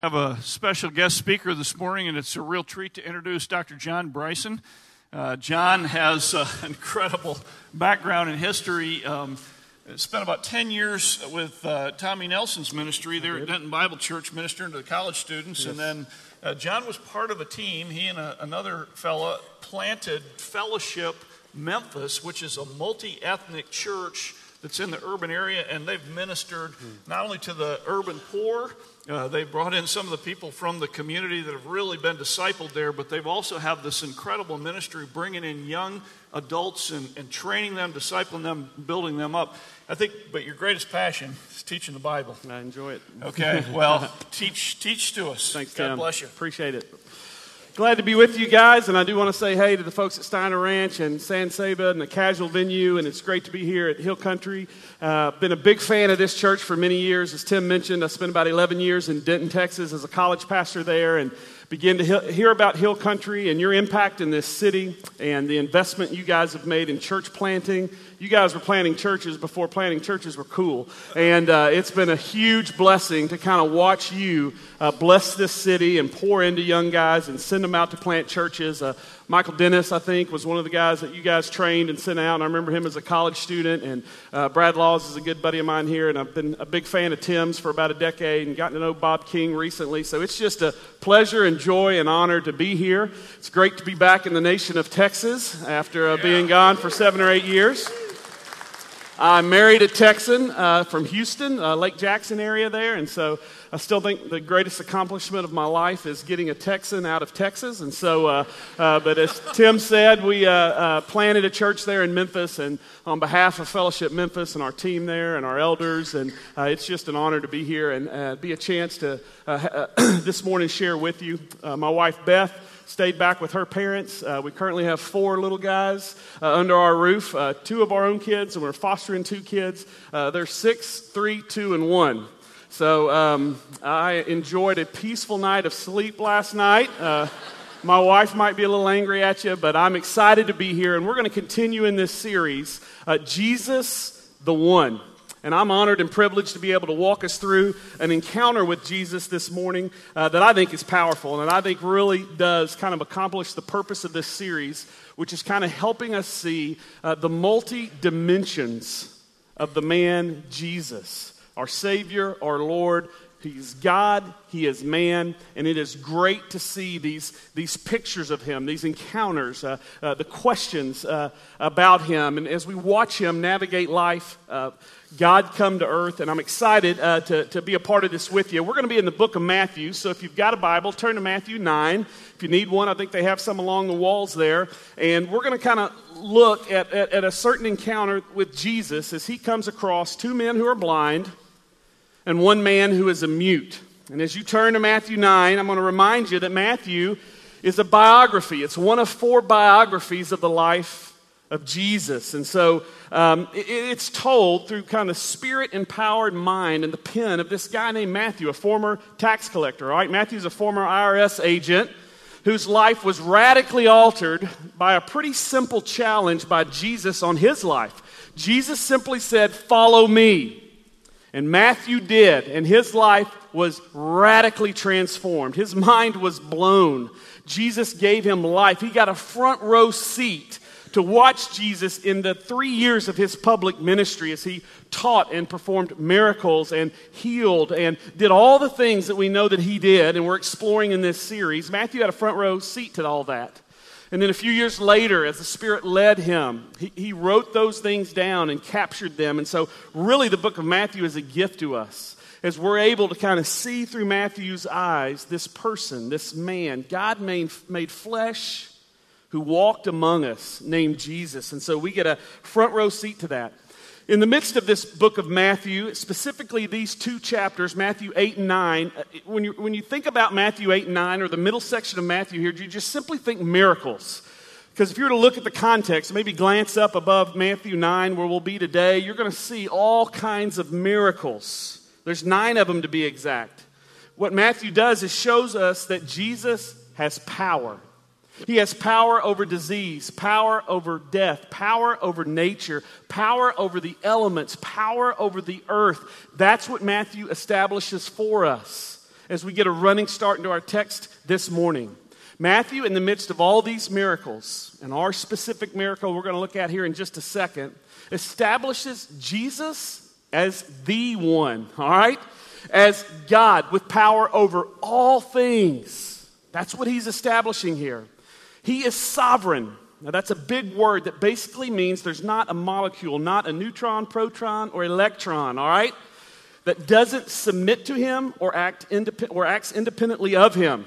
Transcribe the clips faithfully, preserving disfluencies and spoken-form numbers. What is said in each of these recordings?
I have a special guest speaker this morning, and it's a real treat to introduce Doctor John Bryson. Uh, John has an incredible background in history. Um, spent about ten years with uh, Tommy Nelson's ministry there at Denton Bible Church, ministering to the college students. Yes. And then uh, John was part of a team. He and a, another fella planted Fellowship Memphis, which is a multi-ethnic church that's in the urban area, and they've ministered not only to the urban poor, uh, they've brought in some of the people from the community that have really been discipled there, but they've also have this incredible ministry bringing in young adults and, and training them, discipling them, building them up. I think, but your greatest passion is teaching the Bible. I enjoy it. Okay, well, teach teach to us. Thanks, God Tim. bless you. Appreciate it. Glad to be with you guys, and I do want to say hey to the folks at Steiner Ranch and San Saba and the Casual Venue, and it's great to be here at Hill Country. Uh, been a big fan of this church for many years. As Tim mentioned, I spent about eleven years in Denton, Texas as a college pastor there, and begin to he- hear about Hill Country and your impact in this city and the investment you guys have made in church planting. You guys were planting churches before planting churches were cool. And uh, it's been a huge blessing to kind of watch you uh, bless this city and pour into young guys and send them out to plant churches. Uh, Michael Dennis, I think, was one of the guys that you guys trained and sent out. And I remember him as a college student. And uh, Brad Laws is a good buddy of mine here. And I've been a big fan of Tim's for about a decade and gotten to know Bob King recently. So it's just a pleasure and joy and honor to be here. It's great to be back in the nation of Texas after uh, being gone for seven or eight years. I married a Texan uh, from Houston, uh, Lake Jackson area there, and so I still think the greatest accomplishment of my life is getting a Texan out of Texas. And so, uh, uh, but as Tim said, we uh, uh, planted a church there in Memphis, and on behalf of Fellowship Memphis and our team there and our elders, and uh, it's just an honor to be here and uh, be a chance to uh, uh, this morning share with you. Uh, my wife Beth stayed back with her parents. Uh, we currently have four little guys uh, under our roof, uh, two of our own kids, and we're fostering two kids. Uh, they're six, three, two, and one. So um, I enjoyed a peaceful night of sleep last night. Uh, my wife might be a little angry at you, but I'm excited to be here, and we're going to continue in this series, uh, Jesus the One. And I'm honored and privileged to be able to walk us through an encounter with Jesus this morning uh, that I think is powerful and that I think really does kind of accomplish the purpose of this series, which is kind of helping us see uh, the multi-dimensions of the man Jesus, our Savior, our Lord. He's God, He is man, and it is great to see these, these pictures of Him, these encounters, uh, uh, the questions uh, about Him. And as we watch Him navigate life, uh, God come to earth, and I'm excited uh, to, to be a part of this with you. We're going to be in the book of Matthew, so if you've got a Bible, turn to Matthew nine. If you need one, I think they have some along the walls there. And we're going to kind of look at, at, at a certain encounter with Jesus as He comes across two men who are blind and one man who is a mute. And as you turn to Matthew nine, I'm going to remind you that Matthew is a biography. It's one of four biographies of the life of Jesus. And so um, it, it's told through kind of spirit-empowered mind and the pen of this guy named Matthew, a former tax collector. All right, Matthew's a former I R S agent whose life was radically altered by a pretty simple challenge by Jesus on his life. Jesus simply said, "Follow me." And Matthew did, and his life was radically transformed. His mind was blown. Jesus gave him life. He got a front row seat to watch Jesus in the three years of his public ministry as he taught and performed miracles and healed and did all the things that we know that he did and we're exploring in this series. Matthew had a front row seat to all that. And then a few years later, as the Spirit led him, he, he wrote those things down and captured them. And so really the book of Matthew is a gift to us as we're able to kind of see through Matthew's eyes this person, this man, God made, made flesh who walked among us named Jesus. And so we get a front row seat to that. In the midst of this book of Matthew, specifically these two chapters, Matthew eight and nine, when you, when you think about Matthew eight and nine, or the middle section of Matthew here, you just simply think miracles. Because if you were to look at the context, maybe glance up above Matthew nine, where we'll be today, you're going to see all kinds of miracles. There's nine of them to be exact. What Matthew does is shows us that Jesus has power. He has power over disease, power over death, power over nature, power over the elements, power over the earth. That's what Matthew establishes for us. as we get a running start into our text this morning. Matthew, in the midst of all these miracles, and our specific miracle we're going to look at here in just a second, establishes Jesus as the one, all right? As God with power over all things. That's what he's establishing here. He is sovereign. Now that's a big word that basically means there's not a molecule, not a neutron, proton, or electron, all right, that doesn't submit to him or act indep- or acts independently of him.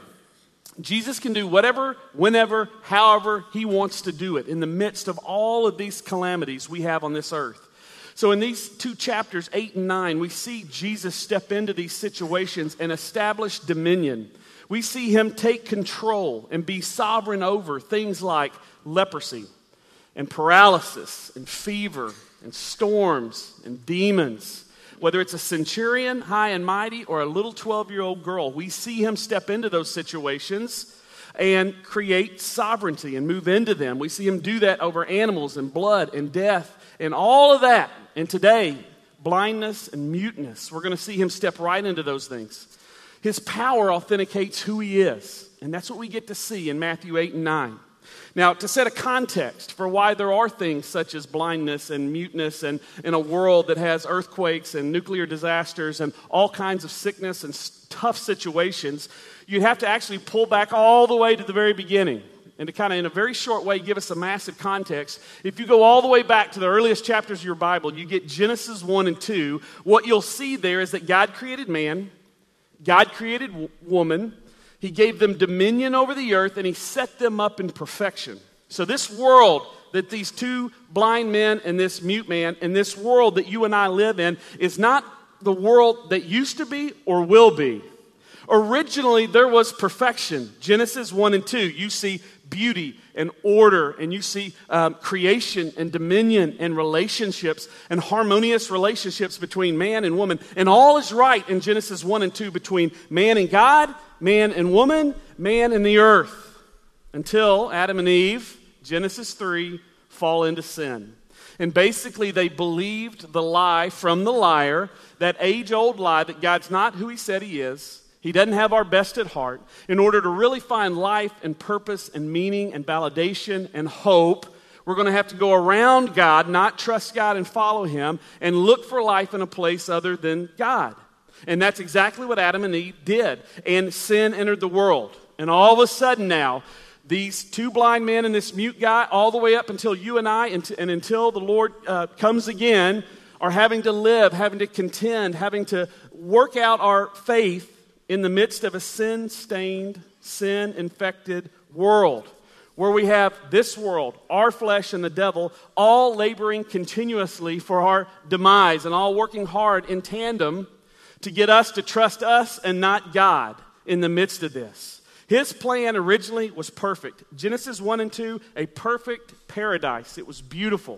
Jesus can do whatever, whenever, however he wants to do it in the midst of all of these calamities we have on this earth. So in these two chapters, eight and nine, we see Jesus step into these situations and establish dominion. We see him take control and be sovereign over things like leprosy and paralysis and fever and storms and demons. Whether it's a centurion, high and mighty, or a little twelve-year-old girl, we see him step into those situations and create sovereignty and move into them. We see him do that over animals and blood and death and all of that. And today, blindness and muteness, we're going to see him step right into those things. His power authenticates who he is. And that's what we get to see in Matthew eight and nine. Now, to set a context for why there are things such as blindness and muteness and in a world that has earthquakes and nuclear disasters and all kinds of sickness and tough situations, you'd have to actually pull back all the way to the very beginning. And to kind of, in a very short way, give us a massive context. If you go all the way back to the earliest chapters of your Bible, you get Genesis one and two. What you'll see there is that God created man, God created w- woman, he gave them dominion over the earth, and he set them up in perfection. So this world that these two blind men and this mute man and this world that you and I live in is not the world that used to be or will be. Originally, there was perfection. Genesis one and two, you see beauty and order, and you see um, creation and dominion and relationships and harmonious relationships between man and woman. And all is right in Genesis one and two between man and God, man and woman, man and the earth. Until Adam and Eve, Genesis three, fall into sin. And basically they believed the lie from the liar, that age-old lie that God's not who he said he is. He doesn't have our best at heart. In order to really find life and purpose and meaning and validation and hope, we're going to have to go around God, not trust God and follow him, and look for life in a place other than God. And that's exactly what Adam and Eve did. And sin entered the world. And all of a sudden now, these two blind men and this mute guy, all the way up until you and I, and, and until the Lord uh, comes again, are having to live, having to contend, having to work out our faith in the midst of a sin-stained, sin-infected world, where we have this world, our flesh and the devil, all laboring continuously for our demise and all working hard in tandem to get us to trust us and not God in the midst of this. His plan originally was perfect. Genesis one and two, a perfect paradise. It was beautiful.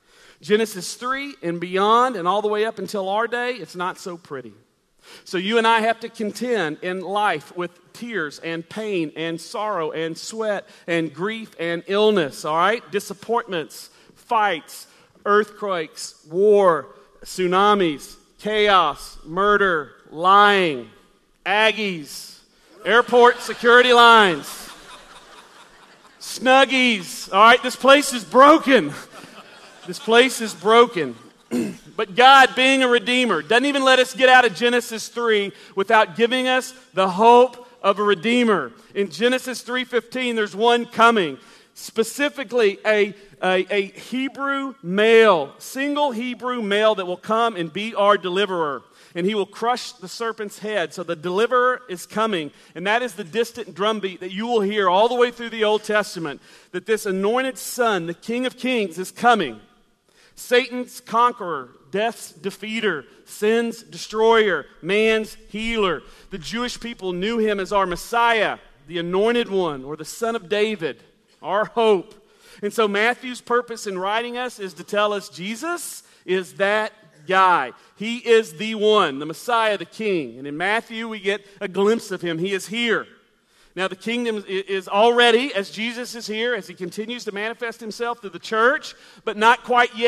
Genesis three and beyond and all the way up until our day, it's not so pretty. So you and I have to contend in life with tears and pain and sorrow and sweat and grief and illness, all right? Disappointments, fights, earthquakes, war, tsunamis, chaos, murder, lying, Aggies, airport security lines, Snuggies, all right? This place is broken. This place is broken. But God, being a redeemer, doesn't even let us get out of Genesis three without giving us the hope of a redeemer. In Genesis three fifteen, there's one coming. Specifically, a, a, a Hebrew male, single Hebrew male that will come and be our deliverer. And he will crush the serpent's head. So the deliverer is coming. And that is the distant drumbeat that you will hear all the way through the Old Testament. That this anointed son, the King of Kings, is coming. Satan's conqueror, death's defeater, sin's destroyer, man's healer. The Jewish people knew him as our Messiah, the anointed one, or the Son of David, our hope. And so Matthew's purpose in writing us is to tell us Jesus is that guy. He is the one, the Messiah, the King. And in Matthew, we get a glimpse of him. He is here. Now, the kingdom is already, as Jesus is here, as he continues to manifest himself through the church, but not quite yet.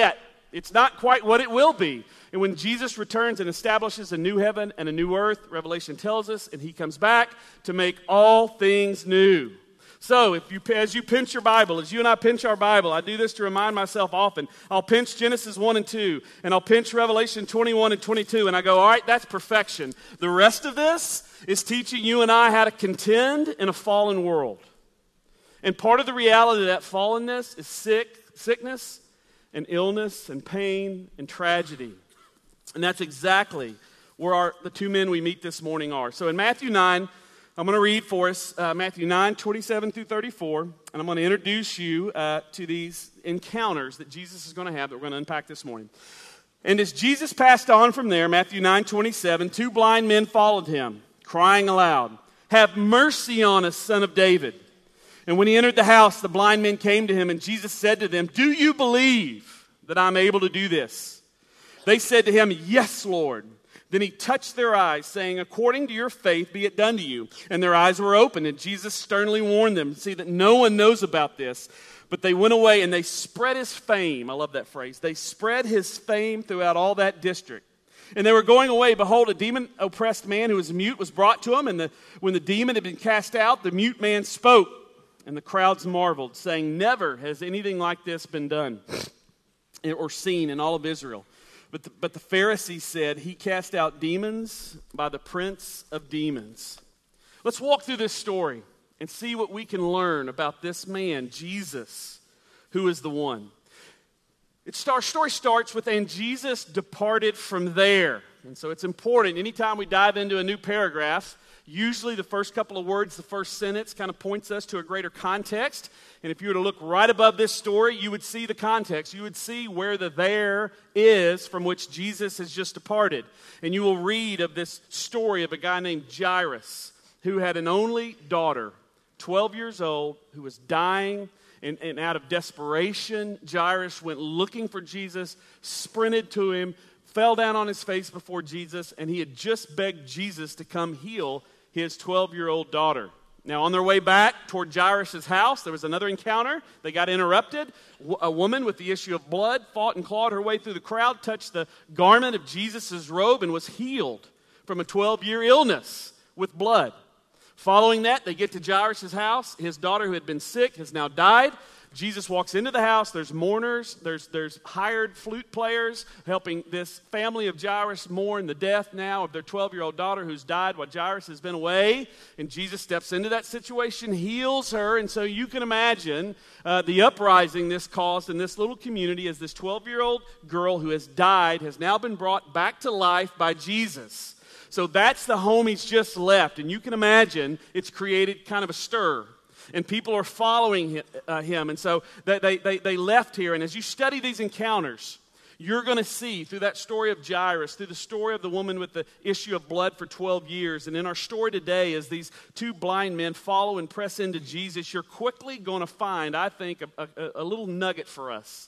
It's not quite what it will be. And when Jesus returns and establishes a new heaven and a new earth, Revelation tells us, and he comes back to make all things new. So, if you, as you pinch your Bible, as you and I pinch our Bible, I do this to remind myself often. I'll pinch Genesis one and two, and I'll pinch Revelation twenty-one and twenty-two, and I go, all right, that's perfection. The rest of this is teaching you and I how to contend in a fallen world. And part of the reality of that fallenness is sick, sickness and illness and pain and tragedy. And that's exactly where our, the two men we meet this morning are. So in Matthew nine, I'm going to read for us uh, Matthew nine, twenty-seven through thirty-four, and I'm going to introduce you uh, to these encounters that Jesus is going to have that we're going to unpack this morning. And as Jesus passed on from there, Matthew nine, twenty-seven, two blind men followed him, crying aloud, "Have mercy on us, Son of David." And when he entered the house, the blind men came to him, and Jesus said to them, "Do you believe that I'm able to do this?" They said to him, "Yes, Lord." Then he touched their eyes, saying, "According to your faith be it done to you." And their eyes were opened, and Jesus sternly warned them, "See that no one knows about this." But they went away, and they spread his fame. I love that phrase. They spread his fame throughout all that district. And they were going away. Behold, a demon-oppressed man who was mute was brought to him. And the, when the demon had been cast out, the mute man spoke. And the crowds marveled, saying, "Never has anything like this been done or seen in all of Israel." But the, but the Pharisees said, "He cast out demons by the prince of demons." Let's walk through this story and see what we can learn about this man, Jesus, who is the one. It's, our story starts with, "And Jesus departed from there." And so it's important, anytime we dive into a new paragraph, usually the first couple of words, the first sentence, kind of points us to a greater context. And if you were to look right above this story, you would see the context. You would see where the there is from which Jesus has just departed. And you will read of this story of a guy named Jairus, who had an only daughter, twelve years old, who was dying. And, and out of desperation, Jairus went looking for Jesus, sprinted to him, fell down on his face before Jesus, and he had just begged Jesus to come heal his twelve-year-old daughter. Now, on their way back toward Jairus' house, there was another encounter. They got interrupted. A woman with the issue of blood fought and clawed her way through the crowd, touched the garment of Jesus' robe, and was healed from a twelve-year illness with blood. Following that, they get to Jairus' house. His daughter, who had been sick, has now died. Jesus walks into the house. There's mourners. There's, there's hired flute players helping this family of Jairus mourn the death now of their twelve-year-old daughter who's died while Jairus has been away. And Jesus steps into that situation, heals her. And so you can imagine uh, the uprising this caused in this little community as this twelve-year-old girl who has died has now been brought back to life by Jesus. So that's the home he's just left. And you can imagine it's created kind of a stir. And people are following him. And so they, they, they left here. And as you study these encounters, you're going to see through that story of Jairus, through the story of the woman with the issue of blood for twelve years, and in our story today, as these two blind men follow and press into Jesus, you're quickly going to find, I think, a, a, a little nugget for us.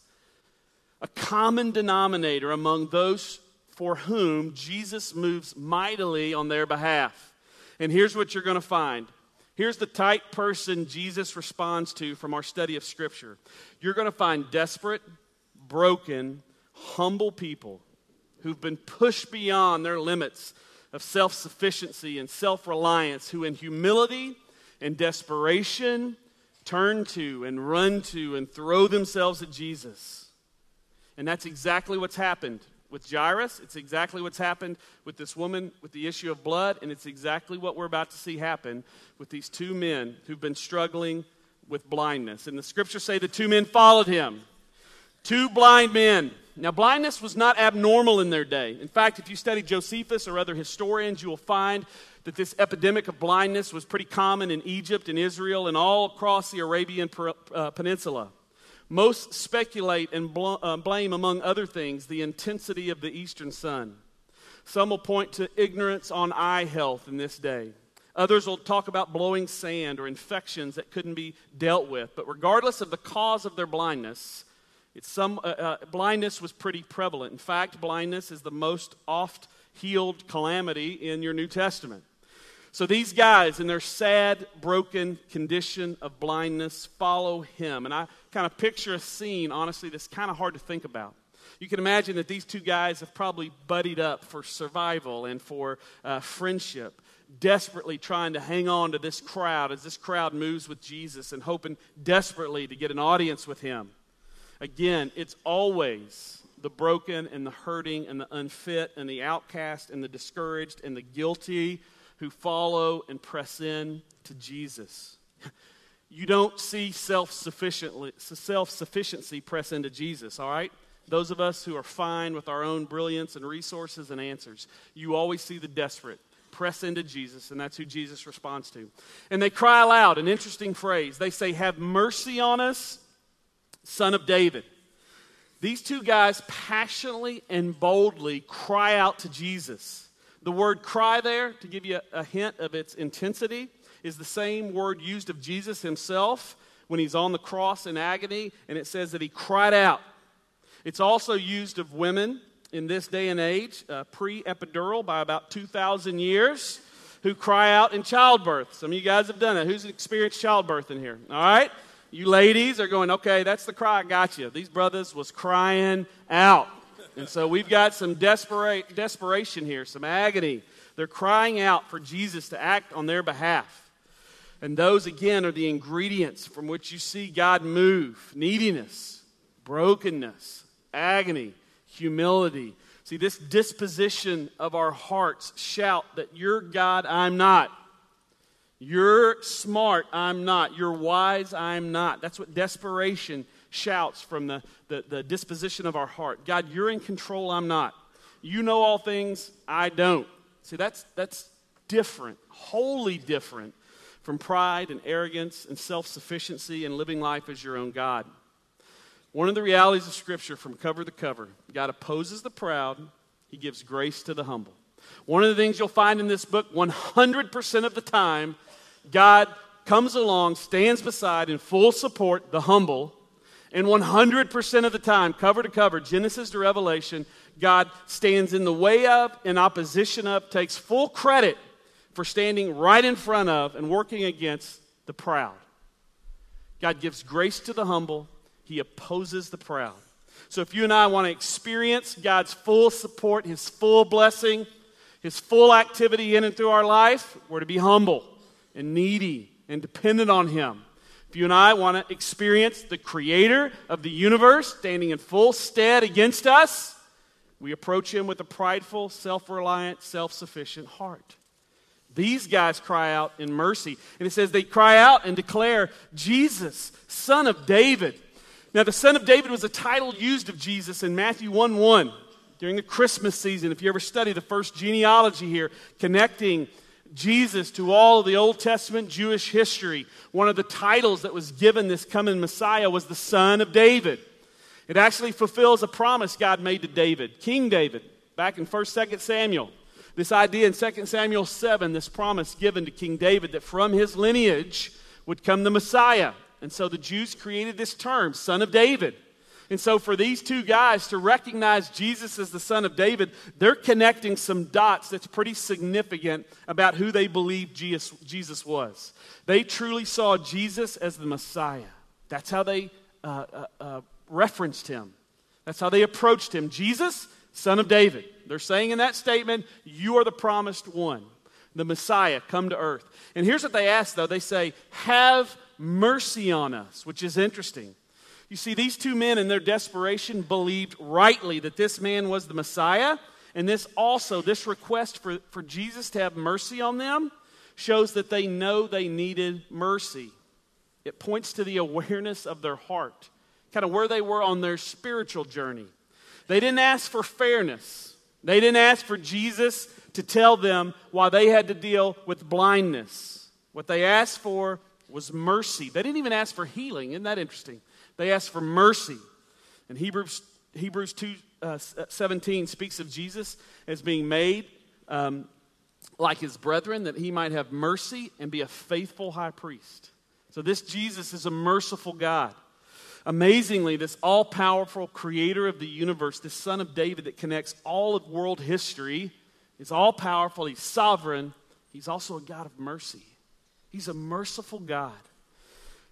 A common denominator among those for whom Jesus moves mightily on their behalf. And here's what you're going to find. Here's the type person Jesus responds to from our study of Scripture. You're going to find desperate, broken, humble people who've been pushed beyond their limits of self-sufficiency and self-reliance, who in humility and desperation turn to and run to and throw themselves at Jesus. And that's exactly what's happened with Jairus. It's exactly what's happened with this woman with the issue of blood, and it's exactly what we're about to see happen with these two men who've been struggling with blindness. And the Scriptures say the two men followed him. Two blind men. Now, blindness was not abnormal in their day. In fact, if you study Josephus or other historians, you will find that this epidemic of blindness was pretty common in Egypt and Israel and all across the Arabian uh, Peninsula. Most speculate and bl- uh, blame, among other things, the intensity of the eastern sun. Some will point to ignorance on eye health in this day. Others will talk about blowing sand or infections that couldn't be dealt with. But regardless of the cause of their blindness, it's some uh, uh, blindness was pretty prevalent. In fact, blindness is the most oft-healed calamity in your New Testament. So these guys, in their sad, broken condition of blindness, follow him. And I kind of picture a scene, honestly, that's kind of hard to think about. You can imagine that these two guys have probably buddied up for survival and for uh, friendship, desperately trying to hang on to this crowd as this crowd moves with Jesus and hoping desperately to get an audience with him. Again, it's always the broken and the hurting and the unfit and the outcast and the discouraged and the guilty who follow and press in to Jesus. You don't see self-sufficiently, self-sufficiency press into Jesus, all right? Those of us who are fine with our own brilliance and resources and answers, you always see the desperate press into Jesus, and that's who Jesus responds to. And they cry aloud, an interesting phrase. They say, "Have mercy on us, Son of David." These two guys passionately and boldly cry out to Jesus. The word cry there, to give you a, a hint of its intensity, is the same word used of Jesus himself when he's on the cross in agony, and it says that he cried out. It's also used of women in this day and age, uh, pre-epidural by about two thousand years, who cry out in childbirth. Some of you guys have done it. Who's experienced childbirth in here? All right? You ladies are going, okay, that's the cry, I got you. These brothers was crying out. And so we've got some desperate, desperation here, some agony. They're crying out for Jesus to act on their behalf. And those, again, are the ingredients from which you see God move. Neediness, brokenness, agony, humility. See, this disposition of our hearts shout that you're God, I'm not. You're smart, I'm not. You're wise, I'm not. That's what desperation shouts from the, the, the disposition of our heart. God, you're in control, I'm not. You know all things, I don't. See, that's, that's different, wholly different from pride and arrogance and self-sufficiency and living life as your own God. One of the realities of Scripture from cover to cover, God opposes the proud, he gives grace to the humble. One of the things you'll find in this book, one hundred percent of the time, God comes along, stands beside, in full support, the humble. And one hundred percent of the time, cover to cover, Genesis to Revelation, God stands in the way of, in opposition of, takes full credit for standing right in front of and working against the proud. God gives grace to the humble. He opposes the proud. So if you and I want to experience God's full support, his full blessing, his full activity in and through our life, we're to be humble and needy and dependent on him. If you and I want to experience the creator of the universe standing in full stead against us, we approach him with a prideful, self-reliant, self-sufficient heart. These guys cry out in mercy. And it says they cry out and declare, Jesus, Son of David. Now, the Son of David was a title used of Jesus in Matthew one one during the Christmas season. If you ever study the first genealogy here, connecting Jesus to all of the Old Testament Jewish history, one of the titles that was given this coming Messiah was the Son of David. It actually fulfills a promise God made to David, King David, back in First, Second Samuel. This idea in Second Samuel seven, this promise given to King David that from his lineage would come the Messiah. And so the Jews created this term, Son of David. And so for these two guys to recognize Jesus as the Son of David, they're connecting some dots that's pretty significant about who they believed Jesus, Jesus was. They truly saw Jesus as the Messiah. That's how they uh, uh, uh, referenced him. That's how they approached him. Jesus, Son of David. They're saying in that statement, you are the promised one, the Messiah, come to earth. And here's what they ask, though. They say, have mercy on us, which is interesting. You see, these two men in their desperation believed rightly that this man was the Messiah, and this also, this request for, for Jesus to have mercy on them shows that they know they needed mercy. It points to the awareness of their heart, kind of where they were on their spiritual journey. They didn't ask for fairness. They didn't ask for Jesus to tell them why they had to deal with blindness. What they asked for was mercy. They didn't even ask for healing. Isn't that interesting? They asked for mercy. And Hebrews, Hebrews two seventeen speaks of Jesus as being made um, like his brethren, that he might have mercy and be a faithful high priest. So this Jesus is a merciful God. Amazingly, this all-powerful creator of the universe, this Son of David that connects all of world history, is all-powerful, he's sovereign, he's also a God of mercy. He's a merciful God.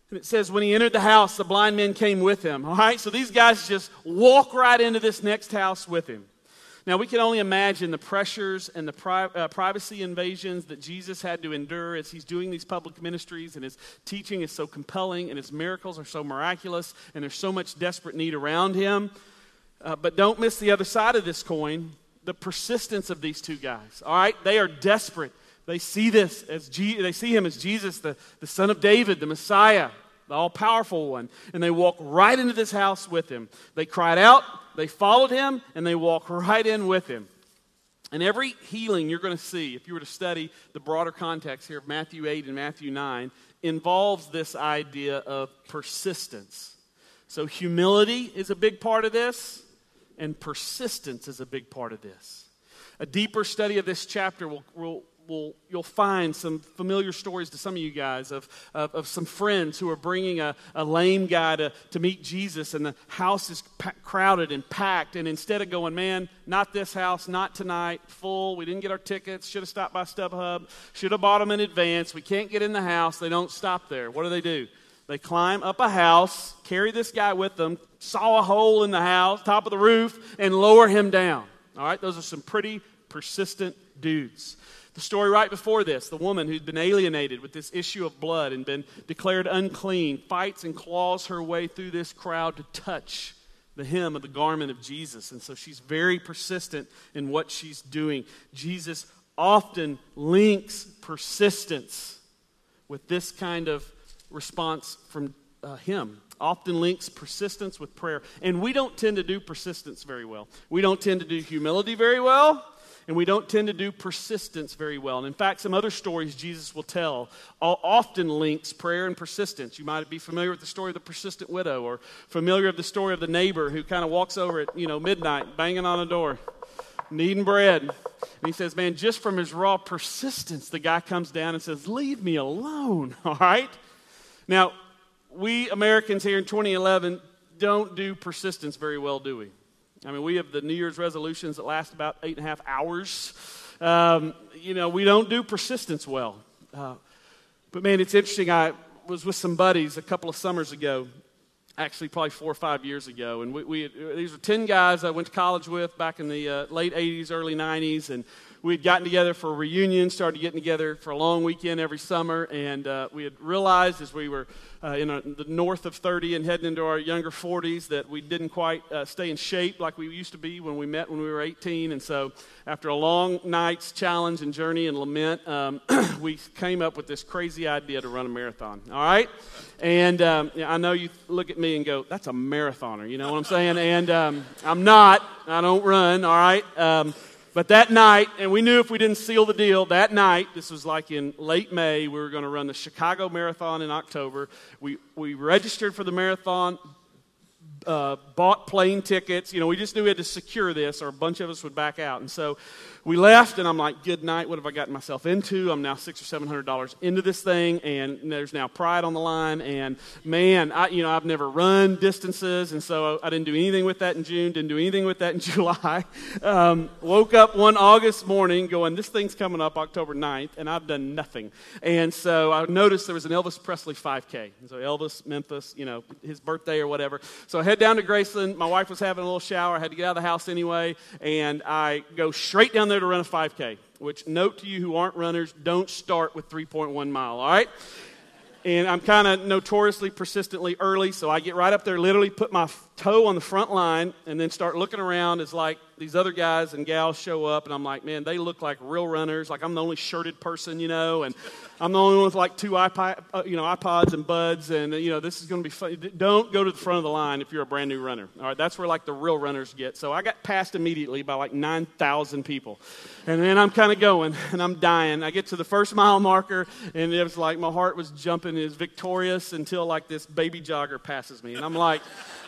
And it says, when he entered the house, the blind men came with him. All right, so these guys just walk right into this next house with him. Now, we can only imagine the pressures and the pri- uh, privacy invasions that Jesus had to endure as he's doing these public ministries, and his teaching is so compelling, and his miracles are so miraculous, and there's so much desperate need around him. Uh, but don't miss the other side of this coin, the persistence of these two guys. All right, they are desperate. They see this as Je- they see him as Jesus, the, the Son of David, the Messiah, the all-powerful one. And they walk right into this house with him. They cried out, they followed him, and they walk right in with him. And every healing you're going to see, if you were to study the broader context here of Matthew eight and Matthew nine, involves this idea of persistence. So humility is a big part of this, and persistence is a big part of this. A deeper study of this chapter will, will Will, you'll find some familiar stories to some of you guys of, of, of some friends who are bringing a, a lame guy to, to meet Jesus, and the house is pa- crowded and packed, and instead of going, man, not this house, not tonight, full, we didn't get our tickets, should have stopped by StubHub, should have bought them in advance, we can't get in the house, they don't stop there. What do they do? They climb up a house, carry this guy with them, saw a hole in the house, top of the roof, and lower him down. All right, those are some pretty persistent dudes. The story right before this, the woman who'd been alienated with this issue of blood and been declared unclean, fights and claws her way through this crowd to touch the hem of the garment of Jesus. And so she's very persistent in what she's doing. Jesus often links persistence with this kind of response from uh, him. Often links persistence with prayer. And we don't tend to do persistence very well. We don't tend to do humility very well. And we don't tend to do persistence very well. And in fact, some other stories Jesus will tell often links prayer and persistence. You might be familiar with the story of the persistent widow, or familiar with the story of the neighbor who kind of walks over at, you know, midnight, banging on a door, needing bread. And he says, man, just from his raw persistence, the guy comes down and says, leave me alone, all right? Now, we Americans here in twenty eleven don't do persistence very well, do we? I mean, we have the New Year's resolutions that last about eight and a half hours. Um, you know, we don't do persistence well. Uh, but man, it's interesting. I was with some buddies a couple of summers ago, actually probably four or five years ago. And we, we these were ten guys I went to college with back in the uh, late eighties, early nineties. And we had gotten together for a reunion, started getting together for a long weekend every summer. And uh, we had realized as we were uh, in a, the north of thirty and heading into our younger forties that we didn't quite uh, stay in shape like we used to be when we met when we were eighteen. And so after a long night's challenge and journey and lament, um, we came up with this crazy idea to run a marathon. All right? And um, yeah, I know you look at me and go, that's a marathoner. You know what I'm saying? And um, I'm not. I don't run. All right? Um, But that night, and we knew if we didn't seal the deal, that night, this was like in late May, we were going to run the Chicago Marathon in October. We we registered for the marathon, uh, bought plane tickets. You know, we just knew we had to secure this or a bunch of us would back out. And so we left, and I'm like, good night, what have I gotten myself into? I'm now six or seven hundred dollars into this thing, and there's now pride on the line. And man, I you know I've never run distances, and so I didn't do anything with that in June, didn't do anything with that in July. Um, woke up one August morning going, this thing's coming up October ninth, and I've done nothing. And so I noticed there was an Elvis Presley five K. And so Elvis, Memphis, you know, his birthday or whatever. So I head down to Graceland. My wife was having a little shower. I had to get out of the house anyway, and I go straight down there to run a five K, which, note to you who aren't runners, don't start with three point one mile, all right? And I'm kind of notoriously persistently early, so I get right up there, literally put my toe on the front line, and then start looking around as like these other guys and gals show up, and I'm like, man, they look like real runners. Like I'm the only shirted person, you know, and I'm the only one with like two iPod, uh, you know, iPods and buds, and uh, you know, this is going to be fun. Don't go to the front of the line if you're a brand new runner. All right, that's where like the real runners get. So I got passed immediately by like nine thousand people, and then I'm kind of going, and I'm dying. I get to the first mile marker, and it was like my heart was jumping, is victorious until like this baby jogger passes me, and I'm like.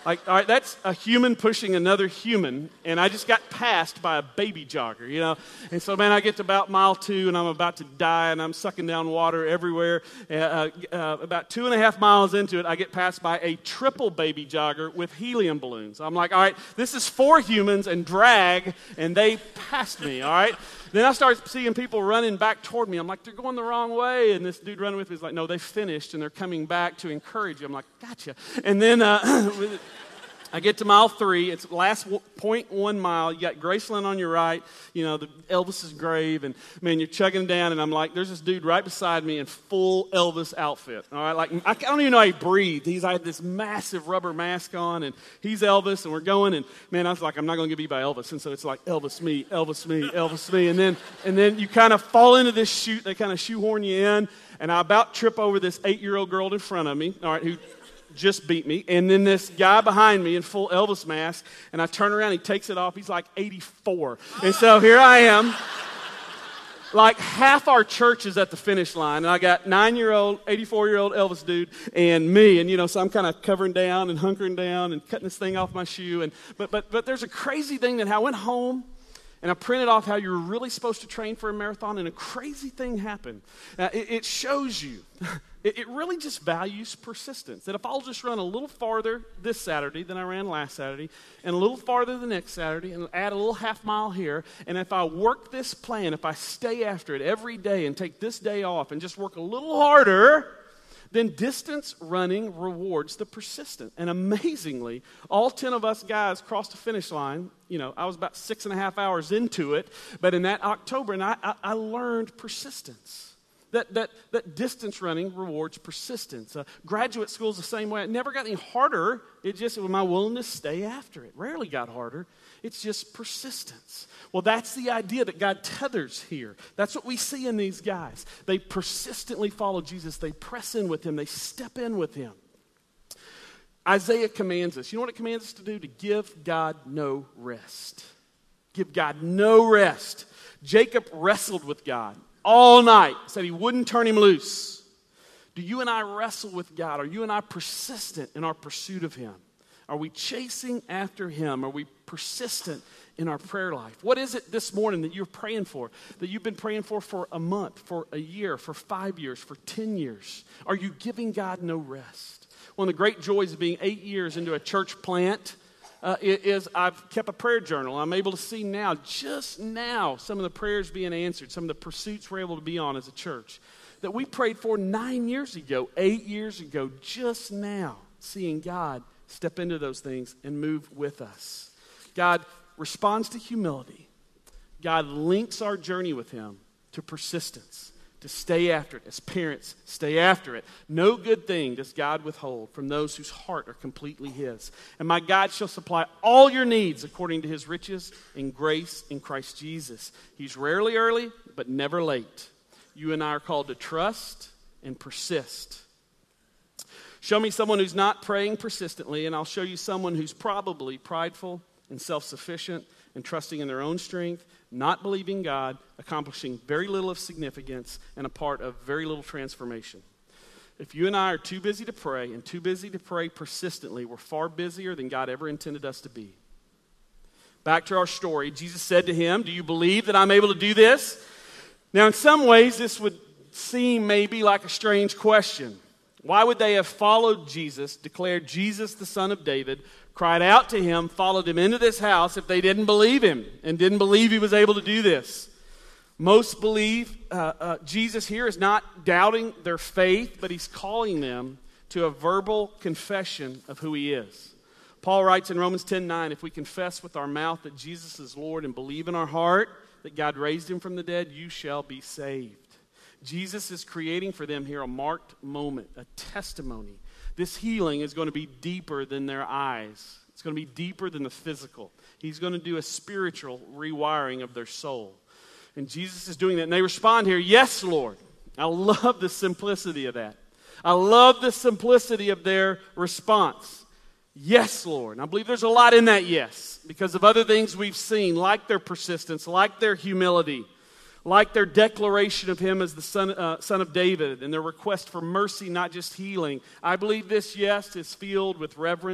Like, all right, that's a human pushing another human, and I just got passed by a baby jogger, you know. And so, man, I get to about mile two, and I'm about to die, and I'm sucking down water everywhere. Uh, uh, about two and a half miles into it, I get passed by a triple baby jogger with helium balloons. I'm like, all right, this is four humans and drag, and they passed me, all right. Then I start seeing people running back toward me. I'm like, they're going the wrong way. And this dude running with me is like, no, they finished, and they're coming back to encourage you. I'm like, gotcha. And then uh, I get to mile three. It's the last zero point one mile. You got Graceland on your right, you know, the Elvis's grave. And, man, you're chugging down, and I'm like, there's this dude right beside me in full Elvis outfit. All right, like, I don't even know how he breathed. He's I had this massive rubber mask on, and he's Elvis, and we're going. And, man, I was like, I'm not going to get beat by Elvis. And so it's like, Elvis me, Elvis me, Elvis me. And then, and then you kind of fall into this chute. They kind of shoehorn you in. And I about trip over this eight-year-old girl in front of me, all right, who just beat me, and then this guy behind me in full Elvis mask, and I turn around, he takes it off, he's like eighty-four, and so here I am, like half our church is at the finish line, and I got nine-year-old, eighty-four-year-old Elvis dude, and me, and you know, so I'm kind of covering down and hunkering down and cutting this thing off my shoe, and but but but there's a crazy thing that I went home, and I printed off how you're really supposed to train for a marathon, and a crazy thing happened. Uh, it, it shows you, it, it really just values persistence. That if I'll just run a little farther this Saturday than I ran last Saturday, and a little farther the next Saturday, and add a little half mile here, and if I work this plan, if I stay after it every day and take this day off and just work a little harder, then distance running rewards the persistent. And amazingly, all ten of us guys crossed the finish line. You know, I was about six and a half hours into it, but in that October, and I, I, I learned persistence. That, that, that distance running rewards persistence. Uh, graduate school's the same way. It never got any harder. It just was my willingness to stay after it. Rarely got harder. It's just persistence. Well, that's the idea that God tethers here. That's what we see in these guys. They persistently follow Jesus. They press in with him. They step in with him. Isaiah commands us. You know what it commands us to do? To give God no rest. Give God no rest. Jacob wrestled with God all night. Said he wouldn't turn him loose. Do you and I wrestle with God? Are you and I persistent in our pursuit of him? Are we chasing after him? Are we persistent in our prayer life? What is it this morning that you're praying for, that you've been praying for for a month, for a year, for five years, for ten years? Are you giving God no rest? One of the great joys of being eight years into a church plant uh, is I've kept a prayer journal. I'm able to see now, just now, some of the prayers being answered, some of the pursuits we're able to be on as a church that we prayed for nine years ago, eight years ago, just now, seeing God step into those things and move with us. God responds to humility. God links our journey with him to persistence, to stay after it. As parents, stay after it. No good thing does God withhold from those whose heart are completely his. And my God shall supply all your needs according to his riches and grace in Christ Jesus. He's rarely early, but never late. You and I are called to trust and persist. Show me someone who's not praying persistently, and I'll show you someone who's probably prideful and self-sufficient and trusting in their own strength, not believing God, accomplishing very little of significance, and a part of very little transformation. If you and I are too busy to pray and too busy to pray persistently, we're far busier than God ever intended us to be. Back to our story, Jesus said to him, "Do you believe that I'm able to do this?" Now, in some ways, this would seem maybe like a strange question. Why would they have followed Jesus, declared Jesus the Son of David, cried out to him, followed him into this house if they didn't believe him and didn't believe he was able to do this? Most believe uh, uh, Jesus here is not doubting their faith, but he's calling them to a verbal confession of who he is. Paul writes in Romans ten nine, if we confess with our mouth that Jesus is Lord and believe in our heart that God raised him from the dead, you shall be saved. Jesus is creating for them here a marked moment, a testimony. This healing is going to be deeper than their eyes. It's going to be deeper than the physical. He's going to do a spiritual rewiring of their soul. And Jesus is doing that. And they respond here, yes, Lord. I love the simplicity of that. I love the simplicity of their response. Yes, Lord. And I believe there's a lot in that yes, because of other things we've seen, like their persistence, like their humility, like their declaration of him as the son, uh, son of David, and their request for mercy, not just healing. I believe this yes is filled with reverence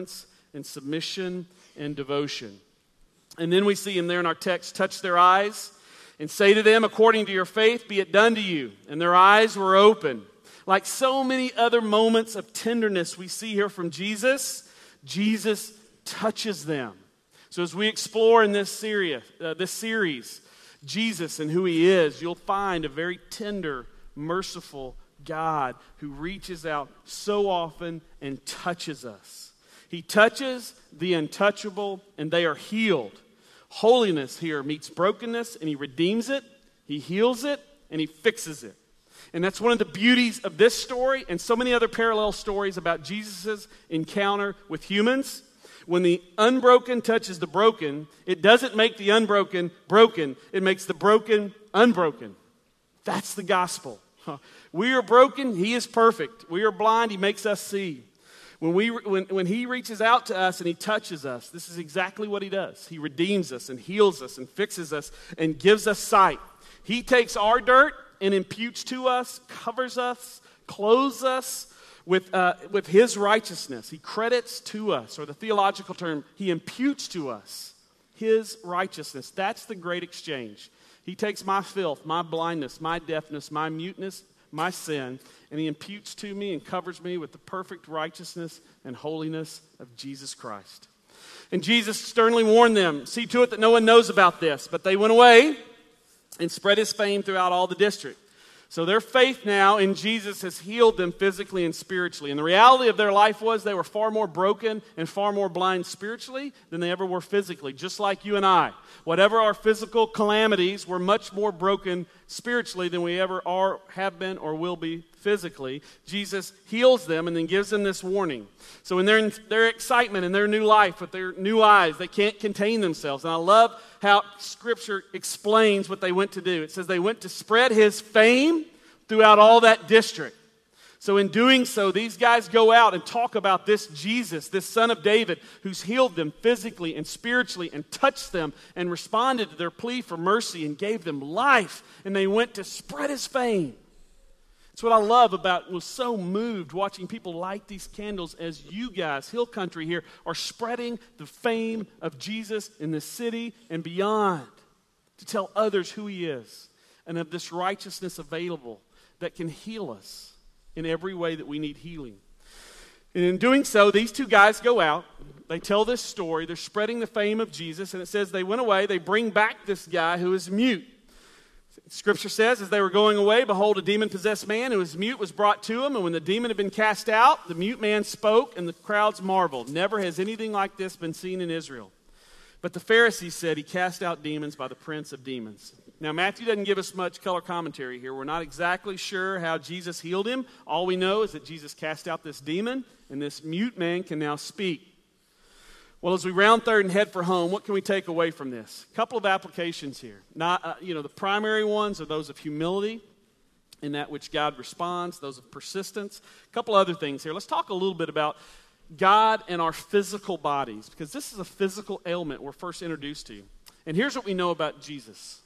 and submission and devotion. And then we see him there in our text, touch their eyes and say to them, according to your faith, be it done to you. And their eyes were open. Like so many other moments of tenderness we see here from Jesus, Jesus touches them. So as we explore in this series, uh, this series, Jesus and who he is, you'll find a very tender, merciful God who reaches out so often and touches us. He touches the untouchable and they are healed. Holiness here meets brokenness and he redeems it, he heals it, and he fixes it. And that's one of the beauties of this story and so many other parallel stories about Jesus' encounter with humans. When the unbroken touches the broken, it doesn't make the unbroken broken. It makes the broken unbroken. That's the gospel. We are broken, he is perfect. We are blind, he makes us see. When, we, when, when he reaches out to us and he touches us, this is exactly what he does. He redeems us and heals us and fixes us and gives us sight. He takes our dirt and imputes to us, covers us, clothes us with, uh, with his righteousness. He credits to us, or the theological term, he imputes to us his righteousness. That's the great exchange. He takes my filth, my blindness, my deafness, my muteness, my sin, and he imputes to me and covers me with the perfect righteousness and holiness of Jesus Christ. And Jesus sternly warned them, see to it that no one knows about this. But they went away and spread his fame throughout all the district. So their faith now in Jesus has healed them physically and spiritually. And the reality of their life was they were far more broken and far more blind spiritually than they ever were physically, just like you and I. Whatever our physical calamities, we're much more broken spiritually than we ever are, have been, or will be physically. Jesus heals them and then gives them this warning. So in their, their excitement in their new life with their new eyes, they can't contain themselves. And I love how Scripture explains what they went to do. It says they went to spread his fame throughout all that district. So in doing so, these guys go out and talk about this Jesus, this son of David, who's healed them physically and spiritually and touched them and responded to their plea for mercy and gave them life. And they went to spread his fame. It's what I love about, was so moved watching people light these candles as you guys, Hill Country here, are spreading the fame of Jesus in the city and beyond to tell others who he is and of this righteousness available that can heal us in every way that we need healing. And in doing so, these two guys go out. They tell this story. They're spreading the fame of Jesus. And it says they went away. They bring back this guy who is mute. Scripture says, as they were going away, behold, a demon-possessed man who was mute was brought to him. And when the demon had been cast out, the mute man spoke, and the crowds marveled. Never has anything like this been seen in Israel. But the Pharisees said he cast out demons by the prince of demons. Now, Matthew doesn't give us much color commentary here. We're not exactly sure how Jesus healed him. All we know is that Jesus cast out this demon, and this mute man can now speak. Well, as we round third and head for home, what can we take away from this? A couple of applications here. Not, uh, you know, the primary ones are those of humility, in that which God responds, those of persistence. A couple other things here. Let's talk a little bit about God and our physical bodies, because this is a physical ailment we're first introduced to. And here's what we know about Jesus.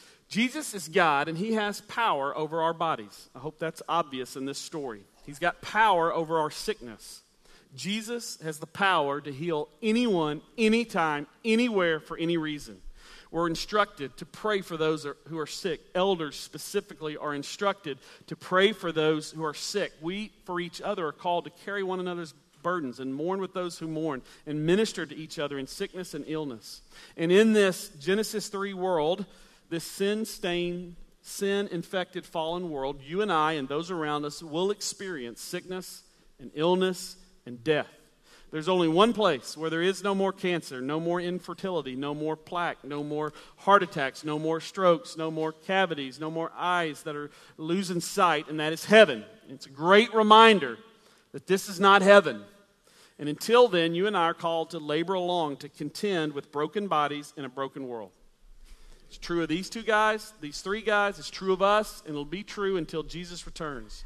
Jesus is God, and he has power over our bodies. I hope that's obvious in this story. He's got power over our sickness. Jesus has the power to heal anyone, anytime, anywhere, for any reason. We're instructed to pray for those who are sick. Elders specifically are instructed to pray for those who are sick. We, for each other, are called to carry one another's burdens and mourn with those who mourn and minister to each other in sickness and illness. And in this Genesis three world, this sin-stained, sin-infected, fallen world, you and I and those around us will experience sickness and illness and death. There's only one place where there is no more cancer, no more infertility, no more plaque, no more heart attacks, no more strokes, no more cavities, no more eyes that are losing sight, and that is heaven. It's a great reminder that this is not heaven. And until then, you and I are called to labor along to contend with broken bodies in a broken world. It's true of these two guys, these three guys. It's true of us, and it'll be true until Jesus returns.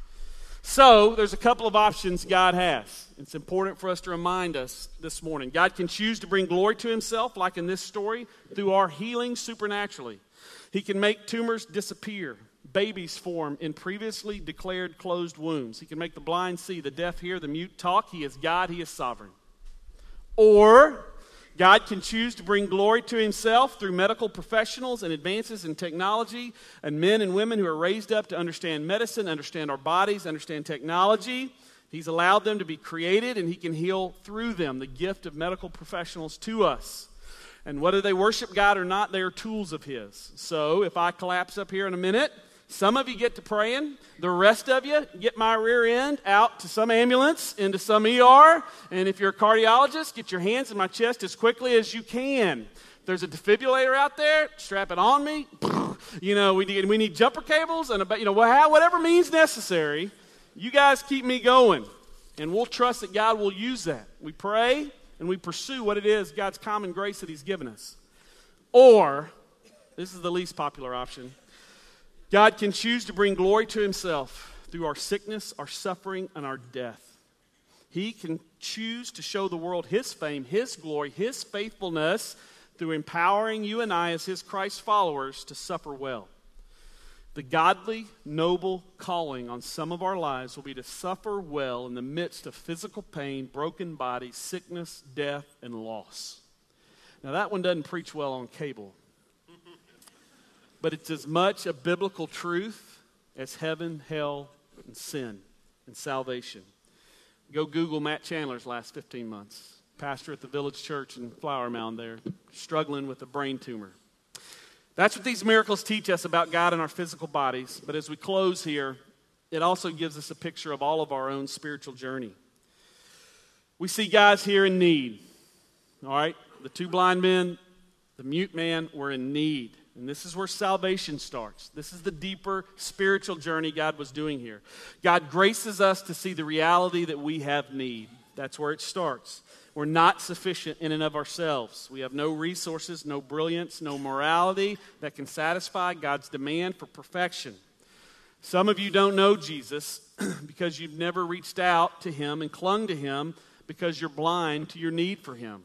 So, there's a couple of options God has. It's important for us to remind us this morning. God can choose to bring glory to himself, like in this story, through our healing supernaturally. He can make tumors disappear, babies form in previously declared closed wombs. He can make the blind see, the deaf hear, the mute talk. He is God, he is sovereign. Or God can choose to bring glory to himself through medical professionals and advances in technology and men and women who are raised up to understand medicine, understand our bodies, understand technology. He's allowed them to be created, and he can heal through them, the gift of medical professionals to us. And whether they worship God or not, they are tools of his. So if I collapse up here in a minute, some of you get to praying. The rest of you get my rear end out to some ambulance, into some E R. And if you're a cardiologist, get your hands in my chest as quickly as you can. If there's a defibrillator out there, strap it on me. You know, we need, we need jumper cables and, a, you know, whatever means necessary. You guys keep me going. And we'll trust that God will use that. We pray and we pursue what it is, God's common grace that he's given us. Or, this is the least popular option, God can choose to bring glory to himself through our sickness, our suffering, and our death. He can choose to show the world his fame, his glory, his faithfulness through empowering you and I as his Christ followers to suffer well. The godly, noble calling on some of our lives will be to suffer well in the midst of physical pain, broken bodies, sickness, death, and loss. Now that one doesn't preach well on cable. But it's as much a biblical truth as heaven, hell, and sin, and salvation. Go Google Matt Chandler's last fifteen months. Pastor at the Village Church in Flower Mound there, struggling with a brain tumor. That's what these miracles teach us about God and our physical bodies. But as we close here, it also gives us a picture of all of our own spiritual journey. We see guys here in need. All right? The two blind men, the mute man were in need. And this is where salvation starts. This is the deeper spiritual journey God was doing here. God graces us to see the reality that we have need. That's where it starts. We're not sufficient in and of ourselves. We have no resources, no brilliance, no morality that can satisfy God's demand for perfection. Some of you don't know Jesus because you've never reached out to him and clung to him because you're blind to your need for him.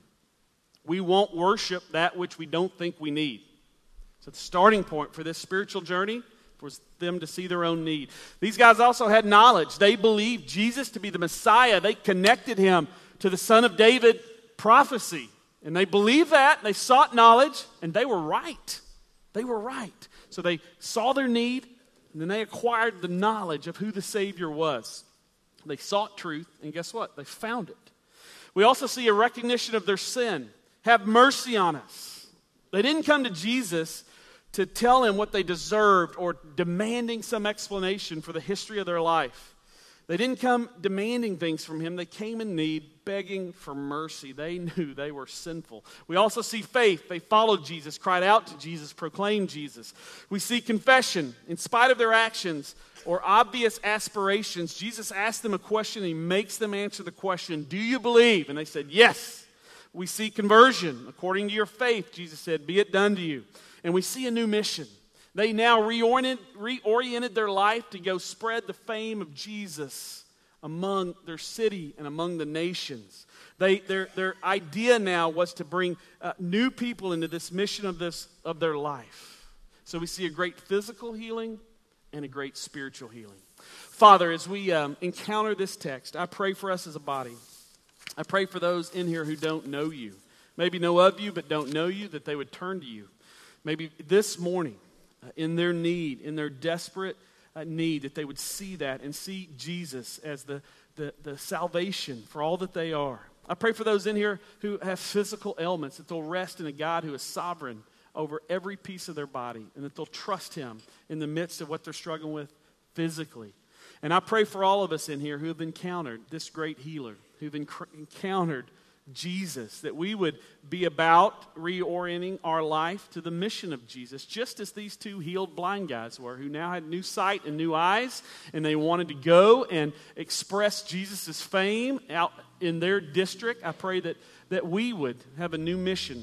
We won't worship that which we don't think we need. So the starting point for this spiritual journey was them to see their own need. These guys also had knowledge. They believed Jesus to be the Messiah. They connected him to the Son of David prophecy. And they believed that. They sought knowledge, and they were right. They were right. So they saw their need, and then they acquired the knowledge of who the Savior was. They sought truth, and guess what? They found it. We also see a recognition of their sin. Have mercy on us. They didn't come to Jesus to tell him what they deserved or demanding some explanation for the history of their life. They didn't come demanding things from him. They came in need, begging for mercy. They knew they were sinful. We also see faith. They followed Jesus, cried out to Jesus, proclaimed Jesus. We see confession. In spite of their actions or obvious aspirations, Jesus asked them a question, and he makes them answer the question, do you believe? And they said, yes. We see conversion. According to your faith, Jesus said, be it done to you. And we see a new mission. They now reoriented, reoriented their life to go spread the fame of Jesus among their city and among the nations. They, their, their idea now was to bring uh, new people into this mission of, this, of their life. So we see a great physical healing and a great spiritual healing. Father, as we um, encounter this text, I pray for us as a body. I pray for those in here who don't know you, maybe know of you but don't know you, that they would turn to you. Maybe this morning, uh, in their need, in their desperate uh, need, that they would see that and see Jesus as the, the, the salvation for all that they are. I pray for those in here who have physical ailments, that they'll rest in a God who is sovereign over every piece of their body, and that they'll trust him in the midst of what they're struggling with physically. And I pray for all of us in here who have encountered this great healer, who've enc- encountered Jesus, that we would be about reorienting our life to the mission of Jesus, just as these two healed blind guys were, who now had new sight and new eyes, and they wanted to go and express Jesus' fame out in their district. I pray that, that we would have a new mission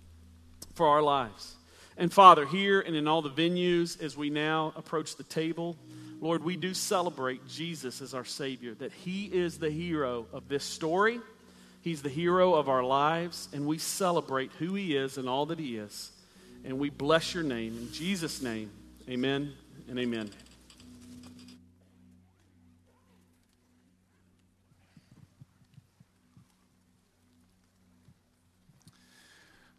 for our lives. And Father, here and in all the venues, as we now approach the table, Lord, we do celebrate Jesus as our Savior, that he is the hero of this story. He's the hero of our lives, and we celebrate who he is and all that he is. And we bless your name. In Jesus' name, amen and amen.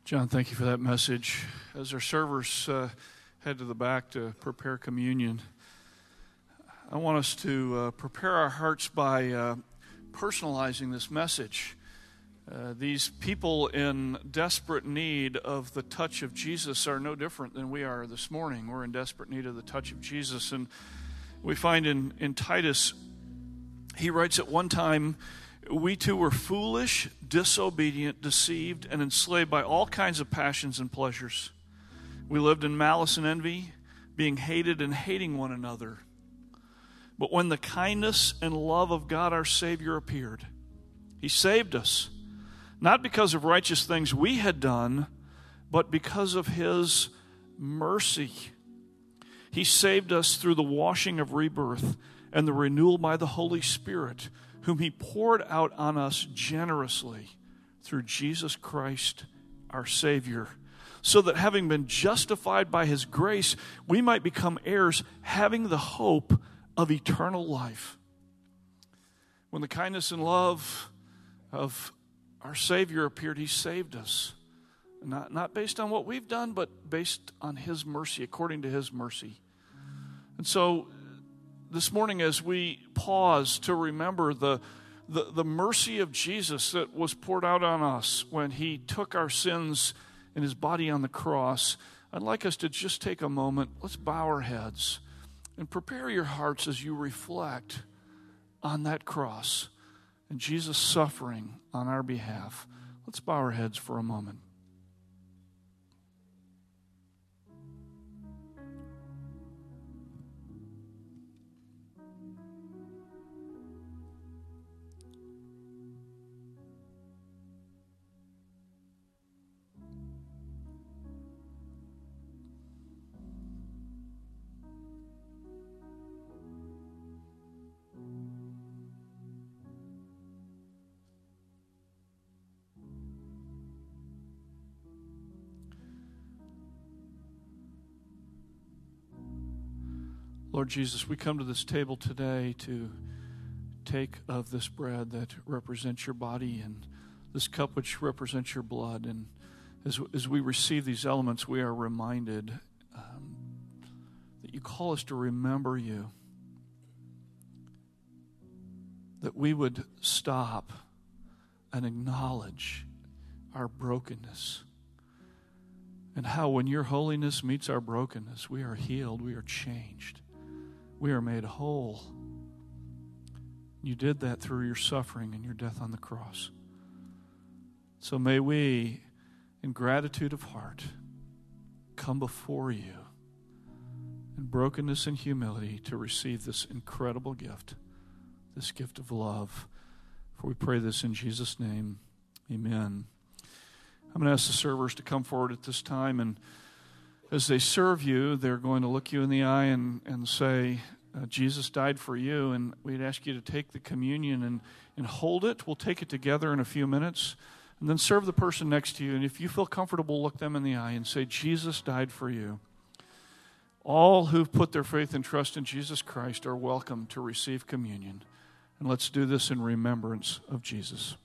John, thank you for that message. As our servers uh, head to the back to prepare communion, I want us to uh, prepare our hearts by uh, personalizing this message. Uh, these people in desperate need of the touch of Jesus are no different than we are this morning. We're in desperate need of the touch of Jesus. And we find in, in Titus, he writes at one time, "We too were foolish, disobedient, deceived, and enslaved by all kinds of passions and pleasures. We lived in malice and envy, being hated and hating one another. But when the kindness and love of God our Savior appeared, He saved us, not because of righteous things we had done, but because of His mercy. He saved us through the washing of rebirth and the renewal by the Holy Spirit, whom He poured out on us generously through Jesus Christ our Savior, so that having been justified by His grace, we might become heirs, having the hope of eternal life." When the kindness and love of our Savior appeared, He saved us. Not, not based on what we've done, but based on His mercy, according to His mercy. And so this morning, as we pause to remember the, the, the mercy of Jesus that was poured out on us when He took our sins in His body on the cross, I'd like us to just take a moment. Let's bow our heads and prepare your hearts as you reflect on that cross and Jesus' suffering on our behalf. Let's bow our heads for a moment. Lord Jesus, we come to this table today to take of this bread that represents your body and this cup which represents your blood. And as, as we receive these elements, we are reminded um, that you call us to remember you, that we would stop and acknowledge our brokenness, and how when your holiness meets our brokenness, we are healed, we are changed. We are made whole. You did that through your suffering and your death on the cross. So may we, in gratitude of heart, come before you in brokenness and humility to receive this incredible gift, this gift of love. For we pray this in Jesus' name. Amen. I'm going to ask the servers to come forward at this time, and as they serve you, they're going to look you in the eye and, and say, uh, Jesus died for you, and we'd ask you to take the communion and, and hold it. We'll take it together in a few minutes, and then serve the person next to you. And if you feel comfortable, look them in the eye and say, Jesus died for you. All who've put their faith and trust in Jesus Christ are welcome to receive communion. And let's do this in remembrance of Jesus.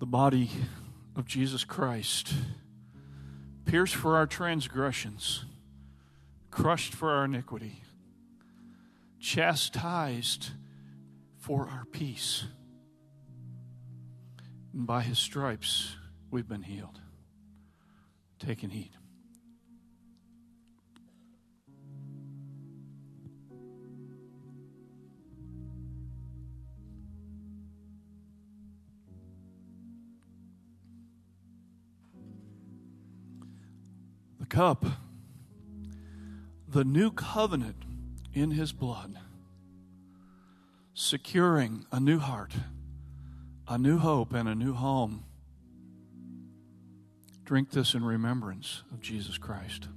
body of Jesus Christ, pierced for our transgressions, crushed for our iniquity, chastised for our peace. And by his stripes, we've been healed. Take and heed. The cup, the new covenant in his blood, securing a new heart, a new hope, and a new home. Drink this in remembrance of Jesus Christ.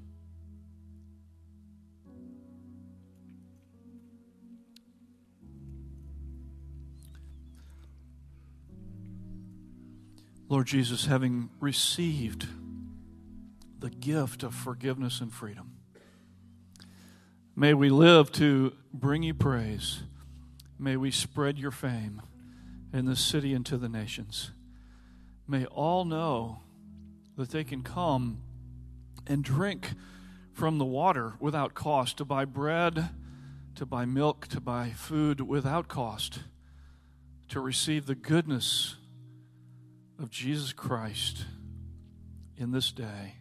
Lord Jesus, having received the gift of forgiveness and freedom, may we live to bring you praise. May we spread your fame in this city and to the nations. May all know that they can come and drink from the water without cost, to buy bread, to buy milk, to buy food without cost, to receive the goodness of Jesus Christ in this day.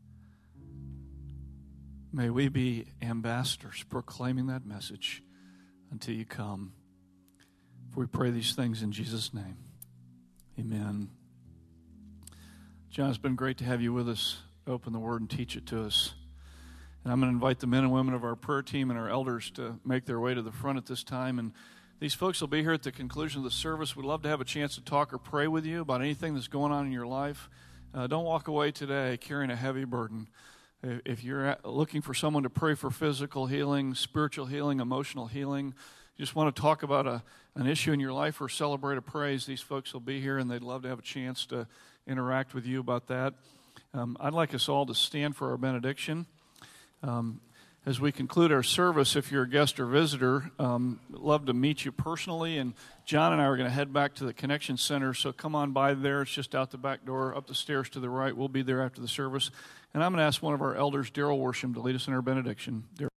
May we be ambassadors proclaiming that message until you come. For we pray these things in Jesus' name. Amen. John, it's been great to have you with us. Open the Word and teach it to us. And I'm going to invite the men and women of our prayer team and our elders to make their way to the front at this time. And these folks will be here at the conclusion of the service. We'd love to have a chance to talk or pray with you about anything that's going on in your life. Uh, don't walk away today carrying a heavy burden. If you're looking for someone to pray for physical healing, spiritual healing, emotional healing, you just want to talk about a, an issue in your life or celebrate a praise, these folks will be here, and they'd love to have a chance to interact with you about that. Um, I'd like us all to stand for our benediction. Um, as we conclude our service, if you're a guest or visitor, um, love to meet you personally, and John and I are going to head back to the Connection Center, so come on by there. It's just out the back door, up the stairs to the right. We'll be there after the service. And I'm going to ask one of our elders, Daryl Worsham, to lead us in our benediction. Darryl.